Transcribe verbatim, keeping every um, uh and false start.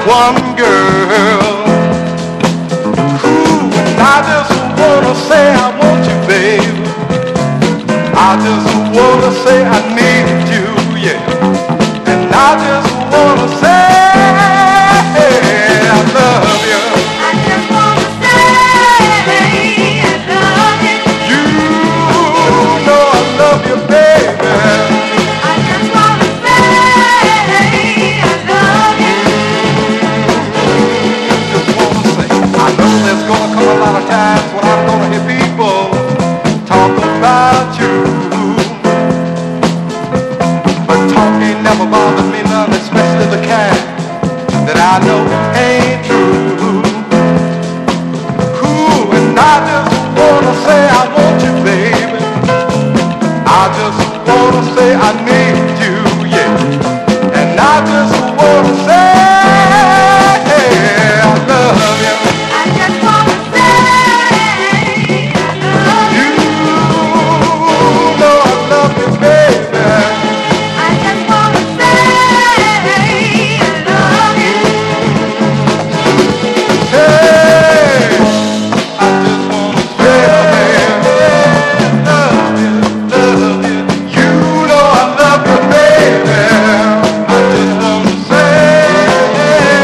one girl. Ooh, and I just wanna say I want you, babe. I just wanna say I need you, yeah. And I just wanna say I love you. I just wanna say I love you. You know I love you, baby. I just wanna say I love you. Just wanna say I know there's gonna come a lot of times when I'm gonna hear people talk about you. But talk ain't never bothered me none, especially the kind that I know ain't true. Ooh, and I just